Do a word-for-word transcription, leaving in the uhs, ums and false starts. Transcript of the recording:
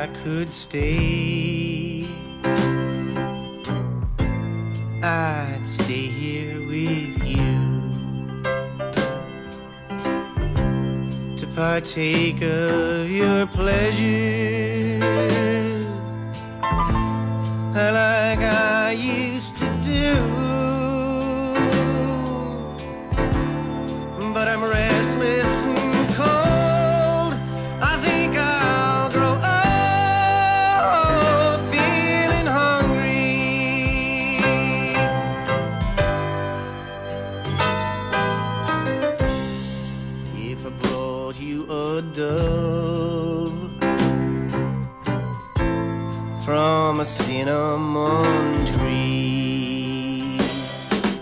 I could stay, I'd stay here with you to partake of your pleasure